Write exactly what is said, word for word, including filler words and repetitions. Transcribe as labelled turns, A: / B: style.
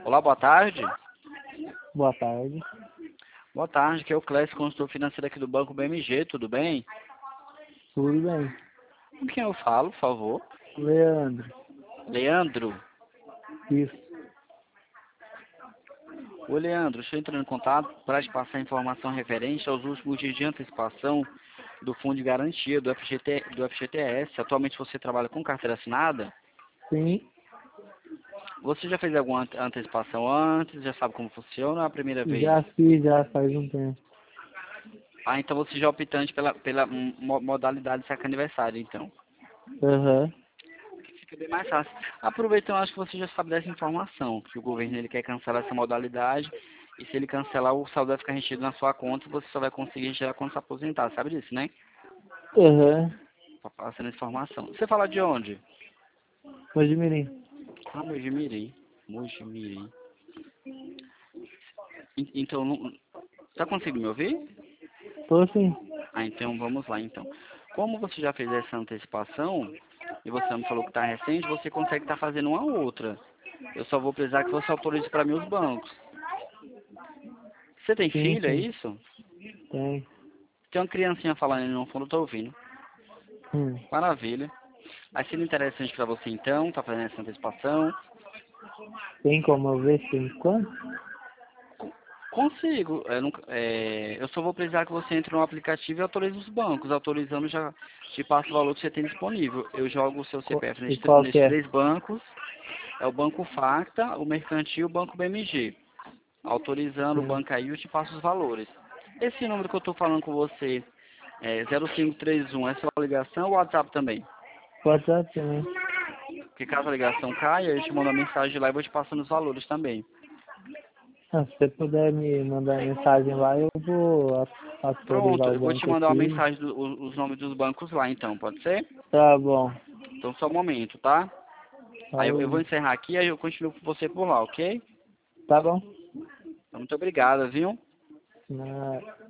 A: Olá, boa tarde.
B: Boa tarde.
A: Boa tarde, aqui é o Clécio, consultor financeiro aqui do Banco B M G, tudo bem?
B: Tudo bem?
A: Com quem eu falo, por favor?
B: Leandro.
A: Leandro.
B: Isso.
A: Ô, Leandro, estou entrando em contato para te passar informação referente aos últimos dias de antecipação do Fundo de Garantia do F G T, do F G T S. Atualmente você trabalha com carteira assinada?
B: Sim.
A: Você já fez alguma ante- antecipação antes? Já sabe como funciona ou é a primeira vez?
B: Já fiz, já faz um tempo.
A: Ah, então você já é optante pela, pela hum, mo- modalidade saque aniversário, então.
B: Aham.
A: Fica bem mais fácil. Aproveitando, acho que você já sabe dessa informação, que o governo ele quer cancelar essa modalidade, e se ele cancelar, o saldo vai ficar enchido na sua conta e você só vai conseguir retirar quando se aposentar, sabe disso, né?
B: Aham.
A: Tá passando essa informação. Você fala de onde?
B: Mojimirim.
A: Ah, Mojimirim. Mojimirim. En- Então, não... tá conseguindo me ouvir?
B: Tô sim.
A: Ah, então vamos lá, então. Como você já fez essa antecipação, e você me falou que está recente, você consegue estar fazendo uma outra. Eu só vou precisar que você autorize para mim os bancos. Você tem
B: Sim,
A: filho, é
B: sim.
A: isso?
B: Tem.
A: Tem uma criancinha falando aí no fundo, eu tô ouvindo.
B: Hum.
A: Maravilha. Aí seria interessante para você então, tá fazendo essa antecipação.
B: Tem como eu ver se enquanto?
A: Consigo. Eu, nunca- é, eu só vou precisar que você entre no aplicativo e autorize os bancos. Autorizando já te passo o valor que você tem disponível. Eu jogo o seu
B: Qual-
A: C P F
B: E
A: nesses, tr-
B: qual que
A: nesses
B: é?
A: três bancos. É o Banco Facta, o Mercantil e o Banco B M G. Autorizando o
B: Sim.
A: banco aí, eu te passo os valores. Esse número que eu estou falando com você, é zero cinco três um, é sua ligação ou WhatsApp também?
B: WhatsApp também.
A: Porque caso a ligação caia, eu te mando uma mensagem lá e vou te passando os valores também.
B: Ah, se você puder me mandar mensagem lá, eu vou a-
A: Pronto,
B: atualizar o
A: eu vou te
B: banco
A: mandar uma
B: aqui.
A: mensagem dos os nomes dos bancos lá então, pode ser?
B: Tá bom.
A: Então só um momento, tá? Aí eu, eu vou
B: Falou.
A: encerrar aqui, aí eu continuo com você por lá, ok?
B: Tá bom?
A: Então, muito obrigado, viu?
B: Na-